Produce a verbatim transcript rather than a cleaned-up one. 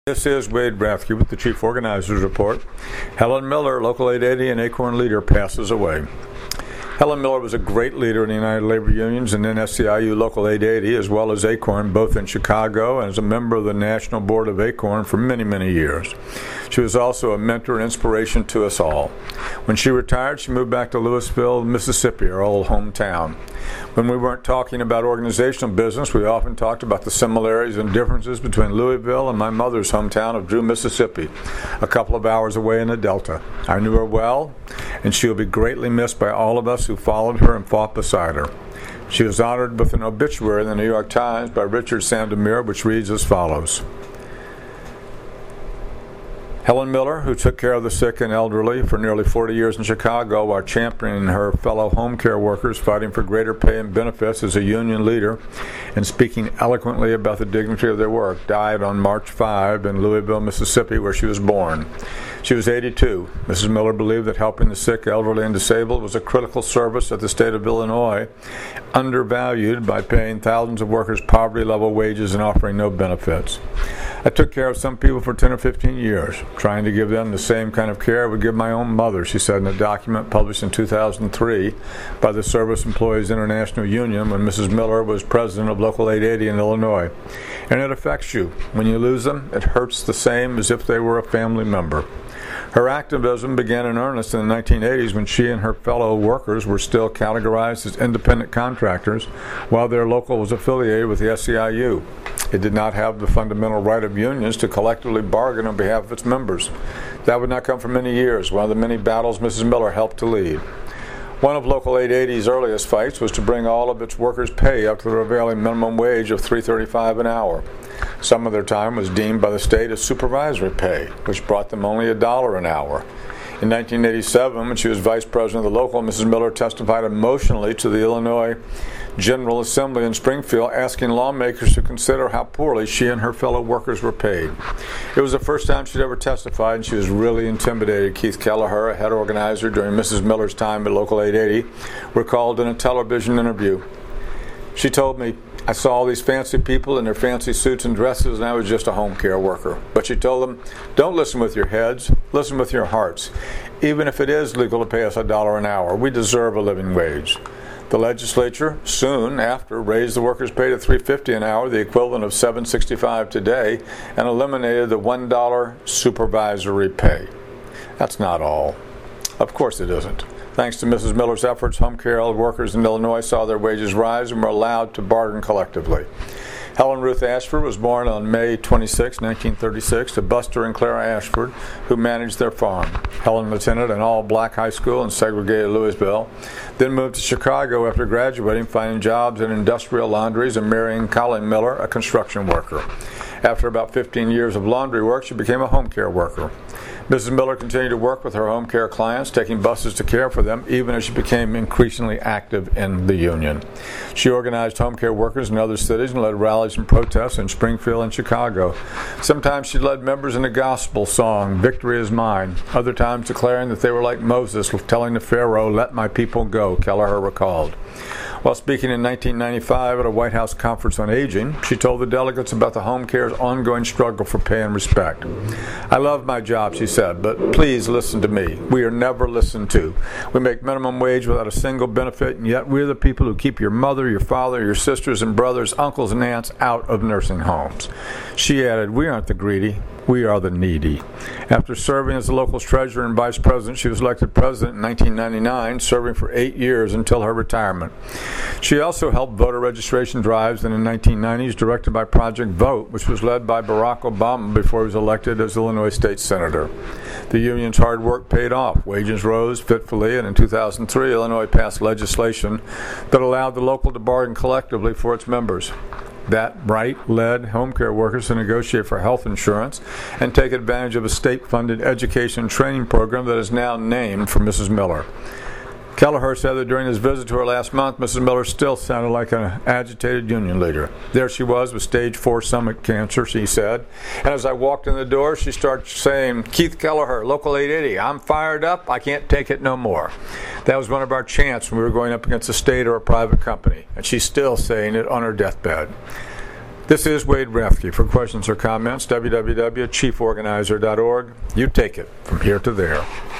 This is Wade Rathke with the Chief Organizers Report. Helen Miller, Local eight eighty and Acorn leader, passes away. Helen Miller was a great leader in the United Labor Unions and N S C I U Local eight eighty, as well as Acorn, both in Chicago, and as a member of the National Board of Acorn for many, many years. She was also a mentor and inspiration to us all. When she retired, she moved back to Louisville, Mississippi, our old hometown. When we weren't talking about organizational business, we often talked about the similarities and differences between Louisville and my mother's hometown of Drew, Mississippi, a couple of hours away in the Delta. I knew her well, and she will be greatly missed by all of us who followed her and fought beside her. She was honored with an obituary in the New York Times by Richard Sandomir, which reads as follows. Helen Miller, who took care of the sick and elderly for nearly forty years in Chicago while championing her fellow home care workers, fighting for greater pay and benefits as a union leader, and speaking eloquently about the dignity of their work, died on March fifth in Louisville, Mississippi, where she was born. She was eighty-two. Missus Miller believed that helping the sick, elderly, and disabled was a critical service that the state of Illinois undervalued by paying thousands of workers poverty-level wages and offering no benefits. I took care of some people for ten or fifteen years, trying to give them the same kind of care I would give my own mother, she said in a document published in two thousand three by the Service Employees International Union when Missus Miller was president of Local eight eighty in Illinois. And it affects you. When you lose them, it hurts the same as if they were a family member. Her activism began in earnest in the nineteen eighties when she and her fellow workers were still categorized as independent contractors while their local was affiliated with the S E I U. It did not have the fundamental right of unions to collectively bargain on behalf of its members. That would not come for many years, one of the many battles Missus Miller helped to lead. One of Local eight eighty's earliest fights was to bring all of its workers' pay up to the prevailing minimum wage of three dollars and thirty-five cents an hour. Some of their time was deemed by the state as supervisory pay, which brought them only a dollar an hour. In nineteen eighty-seven, when she was vice president of the local, Missus Miller testified emotionally to the Illinois General Assembly in Springfield, asking lawmakers to consider how poorly she and her fellow workers were paid. It was the first time she'd ever testified, and she was really intimidated. Keith Kelleher, a head organizer during Missus Miller's time at Local eight eighty, recalled in a television interview. She told me, I saw all these fancy people in their fancy suits and dresses, and I was just a home care worker. But she told them, don't listen with your heads, listen with your hearts. Even if it is legal to pay us a dollar an hour, we deserve a living wage. The legislature soon after raised the workers' pay to three dollars and fifty cents an hour, the equivalent of seven dollars and sixty-five cents today, and eliminated the one dollar supervisory pay. That's not all. Of course it isn't. Thanks to Missus Miller's efforts, home care workers in Illinois saw their wages rise and were allowed to bargain collectively. Helen Ruth Ashford was born on May twenty-sixth, nineteen thirty-six, to Buster and Clara Ashford, who managed their farm. Helen attended an all-black high school in segregated Louisville, then moved to Chicago after graduating, finding jobs in industrial laundries and marrying Colleen Miller, a construction worker. After about fifteen years of laundry work, she became a home care worker. Missus Miller continued to work with her home care clients, taking buses to care for them, even as she became increasingly active in the union. She organized home care workers in other cities and led rallies and protests in Springfield and Chicago. Sometimes she led members in a gospel song, Victory is Mine, other times declaring that they were like Moses, telling the Pharaoh, let my people go, Kelleher recalled. While speaking in nineteen ninety-five at a White House conference on aging, she told the delegates about the home care's ongoing struggle for pay and respect. I love my job, she said, but please listen to me. We are never listened to. We make minimum wage without a single benefit, and yet we're the people who keep your mother, your father, your sisters and brothers, uncles and aunts out of nursing homes. She added, we aren't the greedy. We are the needy. After serving as the local's treasurer and vice president, she was elected president in nineteen ninety-nine, serving for eight years until her retirement. She also helped voter registration drives in the nineteen nineties, directed by Project Vote, which was led by Barack Obama before he was elected as Illinois State Senator. The union's hard work paid off. Wages rose fitfully, and in two thousand three, Illinois passed legislation that allowed the local to bargain collectively for its members. That right led home care workers to negotiate for health insurance and take advantage of a state-funded education and training program that is now named for Missus Miller. Kelleher said that during his visit to her last month, Missus Miller still sounded like an agitated union leader. There she was with stage four stomach cancer, she said. And as I walked in the door, she started saying, Keith Kelleher, Local eight eighty, I'm fired up, I can't take it no more. That was one of our chants when we were going up against a state or a private company. And she's still saying it on her deathbed. This is Wade Rathke. For questions or comments, w w w dot chief organizer dot org. You take it from here to there.